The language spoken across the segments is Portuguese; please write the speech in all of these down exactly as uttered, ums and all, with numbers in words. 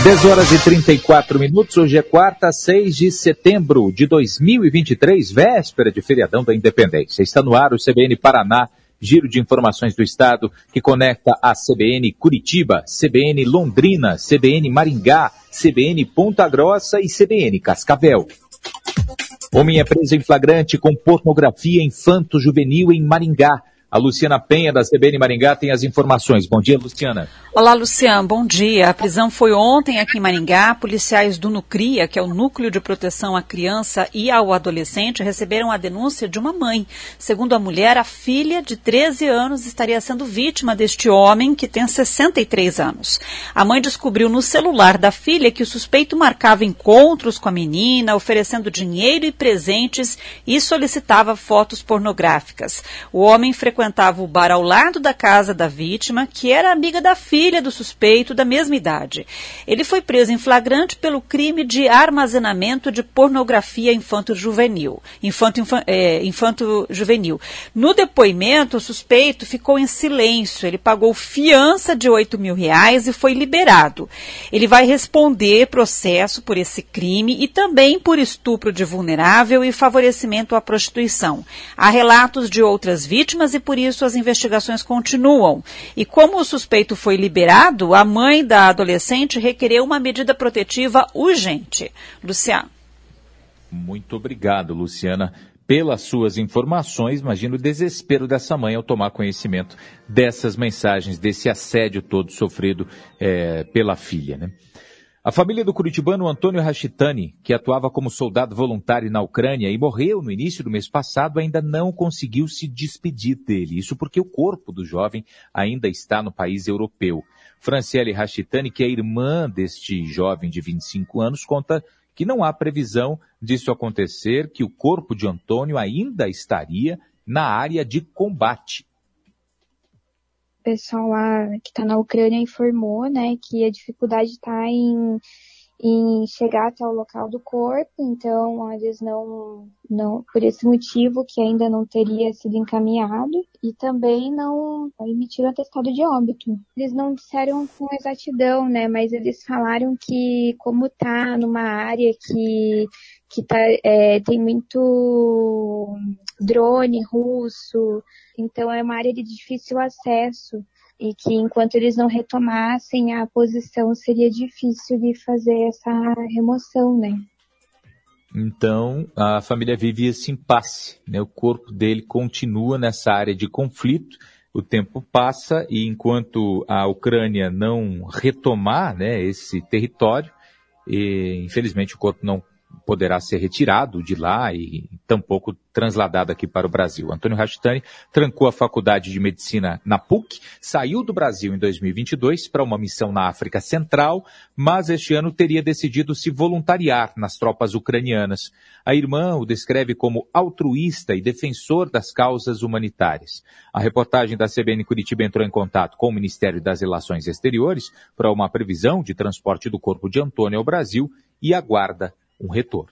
dez horas e trinta e quatro minutos, hoje é quarta, seis de setembro de dois mil e vinte e três, véspera de feriadão da Independência. Está no ar o C B N Paraná, giro de informações do Estado, que conecta a C B N Curitiba, C B N Londrina, C B N Maringá, C B N Ponta Grossa e C B N Cascavel. Homem é preso em flagrante com pornografia infanto-juvenil em Maringá. A Luciana Penha, da C B N Maringá, tem as informações. Bom dia, Luciana. Olá, Luciano. Bom dia. A prisão foi ontem aqui em Maringá. Policiais do NUCRIA, que é o Núcleo de Proteção à Criança e ao Adolescente, receberam a denúncia de uma mãe. Segundo a mulher, a filha de treze anos estaria sendo vítima deste homem, que tem sessenta e três anos. A mãe descobriu no celular da filha que o suspeito marcava encontros com a menina, oferecendo dinheiro e presentes e solicitava fotos pornográficas. O homem frequentava frequentava o bar ao lado da casa da vítima, que era amiga da filha do suspeito da mesma idade. Ele foi preso em flagrante pelo crime de armazenamento de pornografia infanto-juvenil. Infanto, infa, é, infanto-juvenil. No depoimento, o suspeito ficou em silêncio. Ele pagou fiança de oito mil reais e foi liberado. Ele vai responder processo por esse crime e também por estupro de vulnerável e favorecimento à prostituição. Há relatos de outras vítimas e por isso as investigações continuam. E como o suspeito foi liberado, a mãe da adolescente requereu uma medida protetiva urgente. Luciano. Muito obrigado, Luciana, pelas suas informações. Imagino o desespero dessa mãe ao tomar conhecimento dessas mensagens, desse assédio todo sofrido é, pela filha, né? A família do curitibano Antônio Rachitani, que atuava como soldado voluntário na Ucrânia e morreu no início do mês passado, ainda não conseguiu se despedir dele. Isso porque o corpo do jovem ainda está no país europeu. Franciele Rachitani, que é irmã deste jovem de vinte e cinco anos, conta que não há previsão disso acontecer, que o corpo de Antônio ainda estaria na área de combate. O pessoal lá que está na Ucrânia informou, né, que a dificuldade está em, em chegar até o local do corpo, então eles não, não, por esse motivo que ainda não teria sido encaminhado e também não emitiram atestado de óbito. Eles não disseram com exatidão, né, mas eles falaram que como está numa área que, que tá, é, tem muito drone russo, então é uma área de difícil acesso e que enquanto eles não retomassem a posição seria difícil de fazer essa remoção, né? Então a família vive esse impasse, né? O corpo dele continua nessa área de conflito, o tempo passa e enquanto a Ucrânia não retomar, né, esse território, e, infelizmente o corpo não poderá ser retirado de lá e tampouco transladado aqui para o Brasil. Antônio Rachitani trancou a faculdade de medicina na P U C, saiu do Brasil em dois mil e vinte e dois para uma missão na África Central, mas este ano teria decidido se voluntariar nas tropas ucranianas. A irmã o descreve como altruísta e defensor das causas humanitárias. A reportagem da C B N Curitiba entrou em contato com o Ministério das Relações Exteriores para uma previsão de transporte do corpo de Antônio ao Brasil e aguarda um retorno.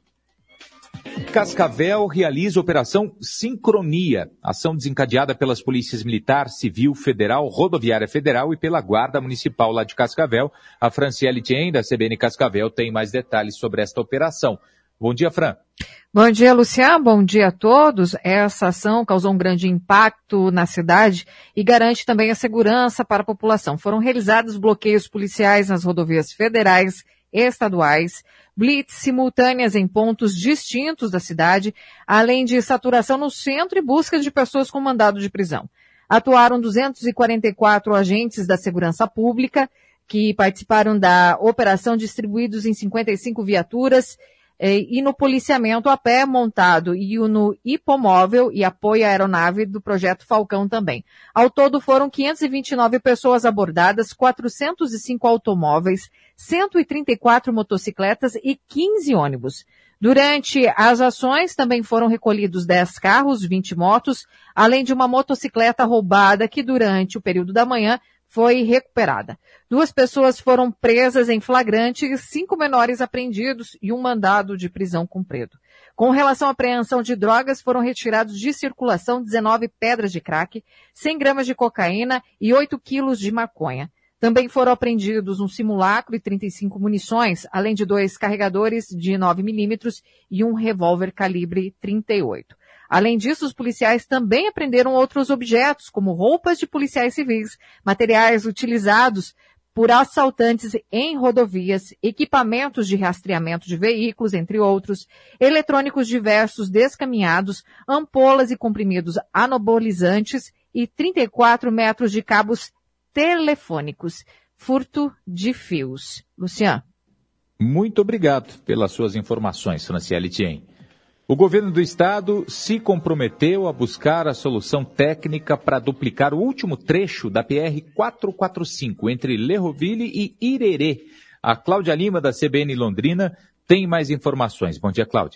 Cascavel realiza operação Sincronia, ação desencadeada pelas polícias Militar, Civil, Federal, Rodoviária Federal e pela Guarda Municipal lá de Cascavel. A Franciele Tien, da C B N Cascavel, tem mais detalhes sobre esta operação. Bom dia, Fran. Bom dia, Luciano. Bom dia a todos. Essa ação causou um grande impacto na cidade e garante também a segurança para a população. Foram realizados bloqueios policiais nas rodovias federais, estaduais, blitz simultâneas em pontos distintos da cidade, além de saturação no centro e busca de pessoas com mandado de prisão. Atuaram duzentos e quarenta e quatro agentes da segurança pública que participaram da operação, distribuídos em cinquenta e cinco viaturas, e no policiamento a pé montado e no hipomóvel e apoio à aeronave do projeto Falcão também. Ao todo foram quinhentas e vinte e nove pessoas abordadas, quatrocentos e cinco automóveis, cento e trinta e quatro motocicletas e quinze ônibus. Durante as ações também foram recolhidos dez carros, vinte motos, além de uma motocicleta roubada que durante o período da manhã foi recuperada. Duas pessoas foram presas em flagrante, cinco menores apreendidos e um mandado de prisão cumprido. Com relação à apreensão de drogas, foram retirados de circulação dezenove pedras de crack, cem gramas de cocaína e oito quilos de maconha. Também foram apreendidos um simulacro e trinta e cinco munições, além de dois carregadores de nove milímetros e um revólver calibre trinta e oito. Além disso, os policiais também apreenderam outros objetos, como roupas de policiais civis, materiais utilizados por assaltantes em rodovias, equipamentos de rastreamento de veículos, entre outros, eletrônicos diversos descaminhados, ampolas e comprimidos anabolizantes e trinta e quatro metros de cabos telefônicos. Furto de fios. Luciano. Muito obrigado pelas suas informações, Franciele Tien. O governo do estado se comprometeu a buscar a solução técnica para duplicar o último trecho da P R quatrocentos e quarenta e cinco entre Lerroville e Irerê. A Cláudia Lima, da C B N Londrina, tem mais informações. Bom dia, Cláudia.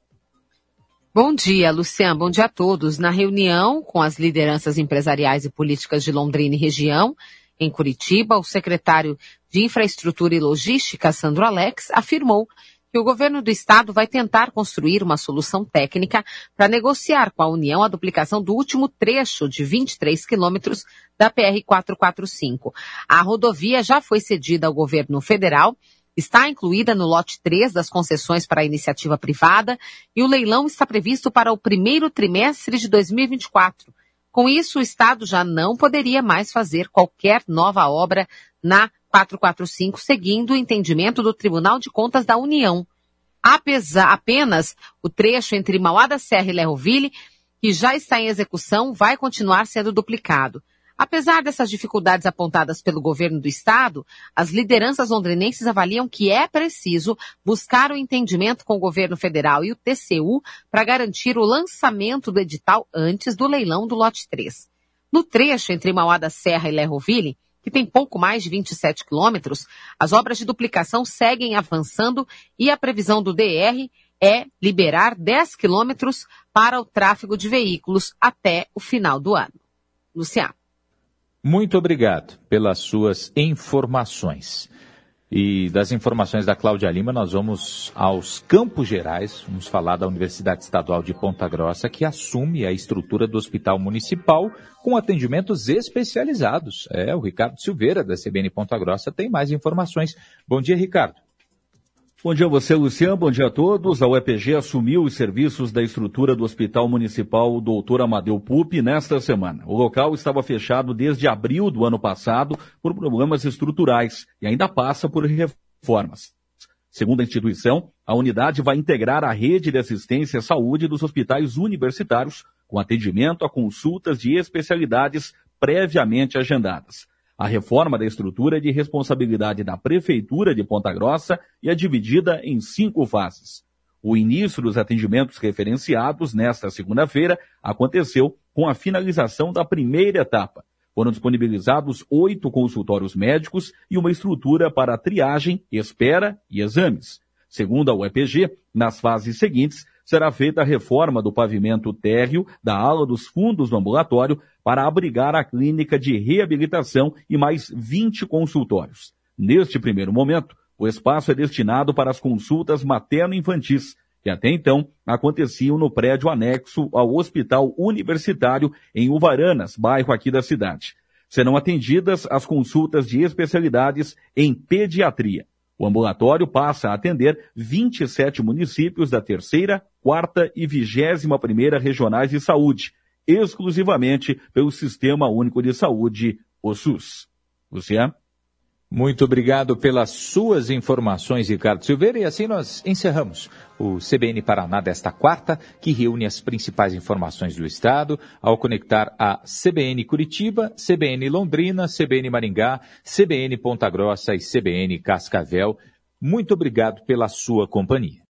Bom dia, Luciano. Bom dia a todos. Na reunião com as lideranças empresariais e políticas de Londrina e região, em Curitiba, o secretário de Infraestrutura e Logística, Sandro Alex, afirmou que o governo do estado vai tentar construir uma solução técnica para negociar com a União a duplicação do último trecho de vinte e três quilômetros da P R quatrocentos e quarenta e cinco. A rodovia já foi cedida ao governo federal, está incluída no lote três das concessões para a iniciativa privada e o leilão está previsto para o primeiro trimestre de dois mil e vinte e quatro. Com isso, o estado já não poderia mais fazer qualquer nova obra na quatrocentos e quarenta e cinco, seguindo o entendimento do Tribunal de Contas da União. Apesar, apenas o trecho entre Mauá da Serra e Lerroville, que já está em execução, vai continuar sendo duplicado. Apesar dessas dificuldades apontadas pelo governo do estado, as lideranças londrinenses avaliam que é preciso buscar o entendimento com o governo federal e o T C U para garantir o lançamento do edital antes do leilão do lote três. No trecho entre Mauá da Serra e Lerroville, que tem pouco mais de vinte e sete quilômetros, as obras de duplicação seguem avançando e a previsão do D R é liberar dez quilômetros para o tráfego de veículos até o final do ano. Luciano. Muito obrigado pelas suas informações. E das informações da Cláudia Lima, nós vamos aos Campos Gerais, vamos falar da Universidade Estadual de Ponta Grossa, que assume a estrutura do Hospital Municipal com atendimentos especializados. É, o Ricardo Silveira, da C B N Ponta Grossa, tem mais informações. Bom dia, Ricardo. Bom dia a você, Luciano. Bom dia a todos. A U E P G assumiu os serviços da estrutura do Hospital Municipal doutor Amadeu Pupi nesta semana. O local estava fechado desde abril do ano passado por problemas estruturais e ainda passa por reformas. Segundo a instituição, a unidade vai integrar a rede de assistência à saúde dos hospitais universitários, com atendimento a consultas de especialidades previamente agendadas. A reforma da estrutura é de responsabilidade da Prefeitura de Ponta Grossa e é dividida em cinco fases. O início dos atendimentos referenciados nesta segunda-feira aconteceu com a finalização da primeira etapa. Foram disponibilizados oito consultórios médicos e uma estrutura para triagem, espera e exames. Segundo a U E P G, nas fases seguintes, será feita a reforma do pavimento térreo da ala dos fundos do ambulatório para abrigar a clínica de reabilitação e mais vinte consultórios. Neste primeiro momento, o espaço é destinado para as consultas materno-infantis, que até então aconteciam no prédio anexo ao Hospital Universitário em Uvaranas, bairro aqui da cidade. Serão atendidas as consultas de especialidades em pediatria. O ambulatório passa a atender vinte e sete municípios da terceira, quarta e vigésima primeira regionais de saúde, exclusivamente pelo Sistema Único de Saúde, o SUS. Luciano? Muito obrigado pelas suas informações, Ricardo Silveira. E assim nós encerramos o C B N Paraná desta quarta, que reúne as principais informações do estado, ao conectar a C B N Curitiba, C B N Londrina, C B N Maringá, C B N Ponta Grossa e C B N Cascavel. Muito obrigado pela sua companhia.